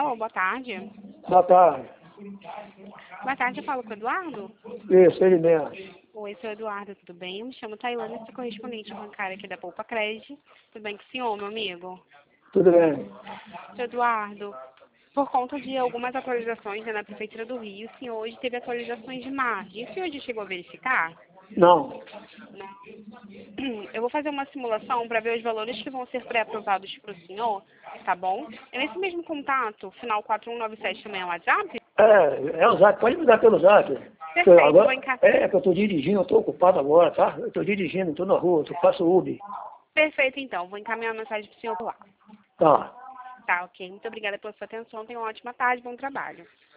Alô, boa tarde. Boa tarde. Boa tarde, eu falo com o Eduardo? Isso, ele mesmo. Oi, sou Eduardo, tudo bem? Eu me chamo Tailândia, sou correspondente bancária aqui da Poupa Cred. Tudo bem com o senhor, meu amigo? Tudo bem. Seu Eduardo, por conta de algumas atualizações na Prefeitura do Rio, o senhor hoje teve atualizações de margem. O senhor já chegou a verificar? Não. Eu vou fazer uma simulação para ver os valores que vão ser pré-aprovados para o senhor, tá bom? É nesse mesmo contato, final 4197 também é o WhatsApp? É o Zap, pode me dar pelo Zap. Perfeito, Agora, vou encaixar. que eu estou dirigindo, eu estou ocupado agora, tá? Eu estou dirigindo, estou na rua, eu faço Uber. Perfeito, então. Vou encaminhar a mensagem para o senhor lá. Tá. Tá, ok. Muito obrigada pela sua atenção. Tenha uma ótima tarde, bom trabalho.